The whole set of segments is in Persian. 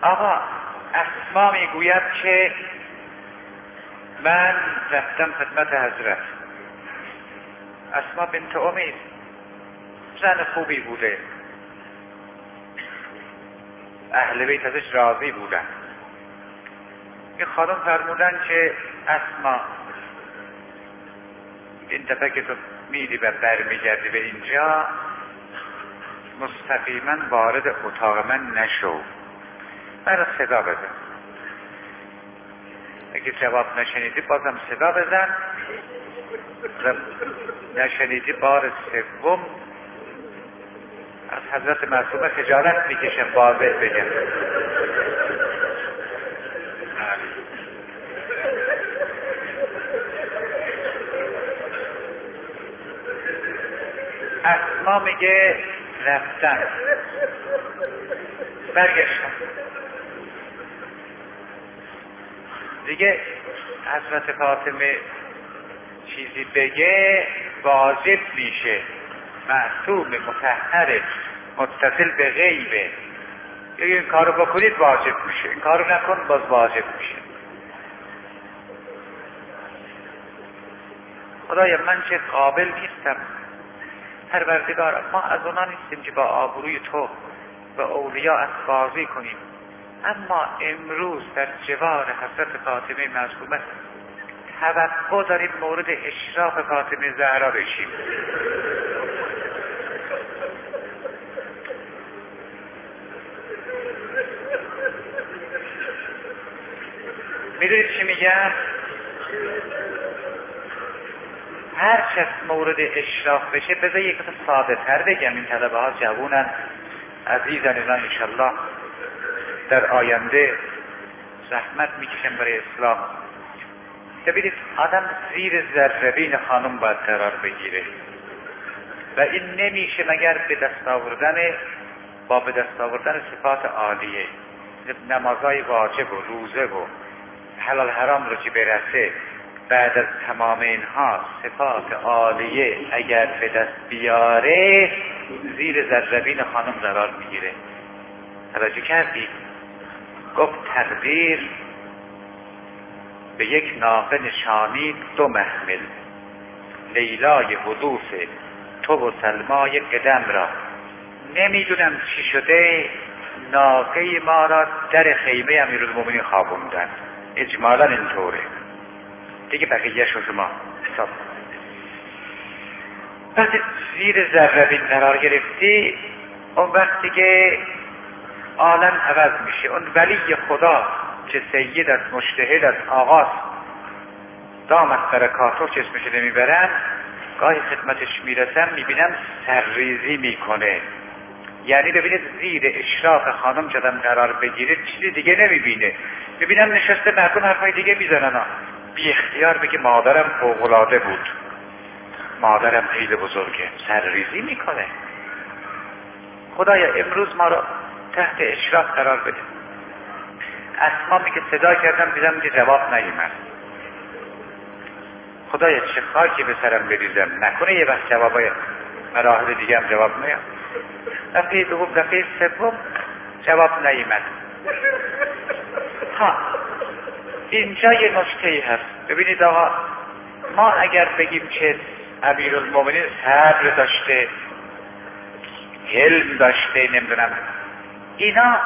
آقا اسما میگوید که من رفتم خدمت حضرت. اسما بنت امید زن خوبی بوده، اهل بیت ازش راضی بودن. این خانم فرمودن که اسما این دفعه که تو میری و برمیگردی به اینجا مستقیما وارد اتاق من نشو، من را صدا بزن. اگه جواب نشنیدی بازم صدا بزن و نشنیدی بار سوم از حضرت معصومه خجالت میکشم واضح بگم. اسما میگه رفتم برگشتم دیگه. حضرت فاطمه چیزی بگه واجب میشه، معصوم مطهر متصل به غیبه. این کارو بکنید واجب میشه، این کارو نکن باز واجب میشه. خدایا من چه قابل نیستم، پروردگار ما از اونا نیستیم که با آبروی تو و اولیاء بازی کنیم، اما امروز در جوار حضرت فاطمه معصومه توقع داریم مورد اشراف فاطمه زهرا بشیم. میدونید چی میگم؟ هر چه مورد اشراف بشه، بذار یک تا ساده تر بگم، این طلبه ها جوونن عزیزن، اینا انشالله در آینده زحمت میکشن برای اسلام. ببینید آدم زیر ذره‌بین خانم باید قرار بگیره و این نمیشه مگر به دست آوردن صفات عالیه، نمازهای واجب و روزه و حلال حرام رو که برسه. بعد از تمام اینها صفات عالیه اگر به دست بیاره زیر ذره‌بین خانم قرار میگیره. توجه کردی؟ گفت تقدیر به یک ناقه نشانی دو محمل، لیلای حدوث تو و سلمای قدم را. نمیدونم چی شده ناقه ما را در خیمه امیرالمومنین خوابوندن، اجمالا اینطوره دیگه، بقیه شو شما حساب. وقتی زیر ذره‌بین قرار گرفتی اون وقتی که عالم عوض میشه. اون ولی خدا که سید است، مجتهد است، آقاست، دام از برکاتو که اسمش نمیبرم، گاهی خدمتش میرسم میبینم سرریزی میکنه. یعنی ببینید زیر اشراف خانم جدم قرار بگیره چیزی دیگه نمیبینه، ببینم نشسته مردم حرفای دیگه میزنن، بی اختیار بگه مادرم فوق‌العاده بود، مادرم خیلی بزرگه، سرریزی میکنه. خدایا امروز ما رو تحت اشراف قرار بده. اسما میگه صدا کردم دیدم که جواب نیومد. خدایا چه خاکی به سرم بریزم، نکنه یه وقت جوابای مراحل دیگه هم جواب نیاد. دفعه دوم دفعه سوم جواب نیومد. ها اینجا یه نکته‌ای هست. ببینید آقا، ما اگر بگیم که امیرالمومنین صبر داشته، علم داشته، نمیدونم، اینا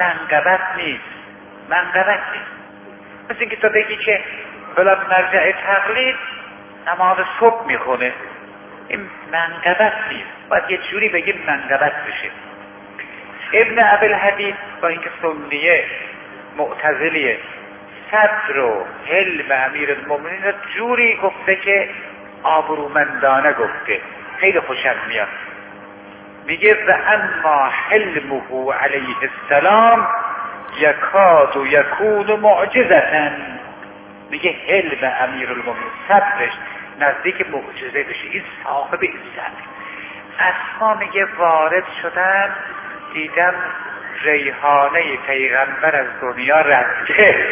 منقبت نیست. مثل اینکه تو بگی که بلا مرجع تقلید نماز صبح میخونه، این منقبت نیست، باید یه جوری بگیم منقبت بشه. ابن ابوالحدید با اینکه سنیه معتزلیه، صبر و حلم امیرالمومنین رو جوری گفته که آبرومندانه گفته، خیلی خوشم میاد. میگه و اما حلمه علیه السلام یکاد و یکون معجزتا. میگه حلم امیرالمومنین، صبرش نزدیک معجزه بشه، این صاحب این صبر. اسما میگه وارد شدن دیدم ریحانه پیغمبر از دنیا رفته،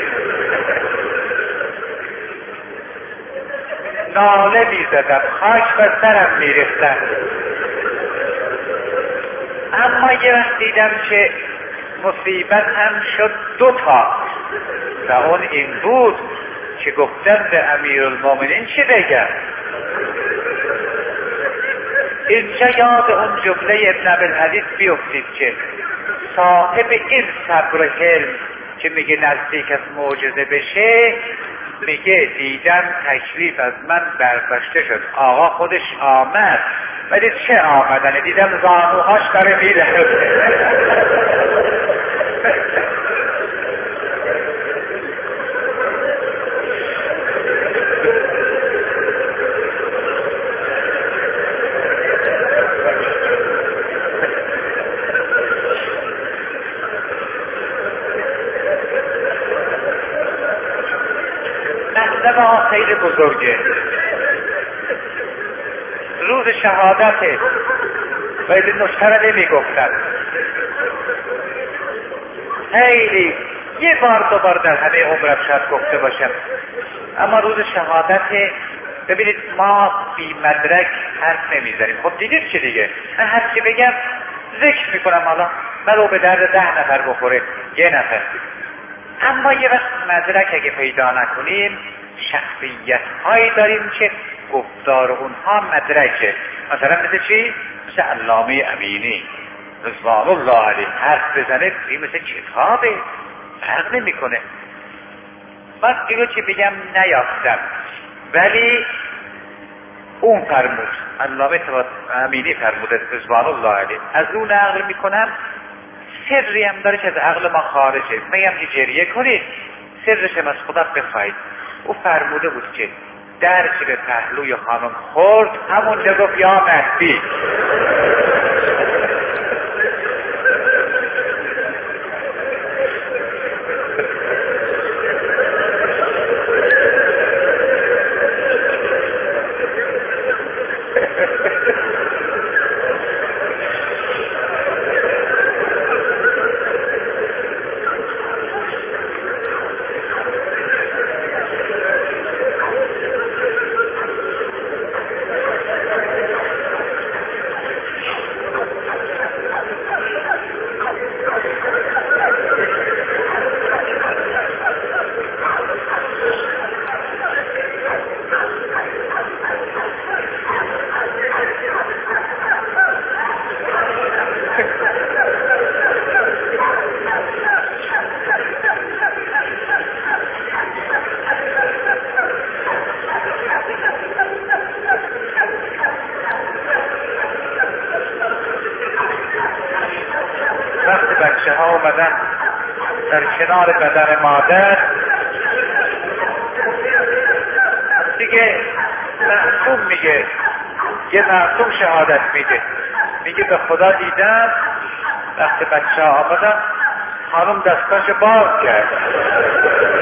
ناله میزدم، خاک بر سرم میریختم. اما یه وقت دیدم که مصیبت هم شد 2 تا و اون این بود که گفتن به امیرالمومنین چی بگم. اینجا یاد اون جمله ابن ابوالحدیث بیفتید که صاحب این صبر و حلم که میگه نزدیک از معجزه بشه، میگه دیدم تکلیف از من برداشته شد. آقا خودش آمد، ولی چه آمدنه؟ دیدم زانوهاش داره میره. مطلب خیلی بزرگه. روز شهادته و این نکته را نمیگفتن، خیلی یه بار 2 بار در همه عمرم شاید گفته باشم، اما روز شهادته ببینید ما بی مدرک حرف نمیزنیم. خب دیدید چه دیگه، من هر چی بگم ذکر میکنم، حالا من به درد 10 نفر بخوره 1 نفر. اما یه وقت مدرک اگه پیدا نکنیم، شخصیت هایی داریم که گفتار اونها مدرکه. مثلا مثل چی؟ مثل علامه امینی رضوان الله علیه، حرف بزنه مثل کتابه، فرق نمی کنه. من دیگه چی بگم نیافتم، ولی اون فرمود، علامه امینی فرموده رضوان الله علیه، از اون نقل میکنم. سری هم داره که از عقل ما خارجه، میگم که جریه کنید، سرش هم از خدا بخواید. او فرموده بود که در که به پهلوی خانم خورد، همونجا گفت یا مهدی. بچه ها اومدن در کنار بدن مادر، دیگه معصوم میگه، یه معصوم شهادت میگه به خدا دیدم وقتی بچه ها آمدن خانم دستاش باز کرد.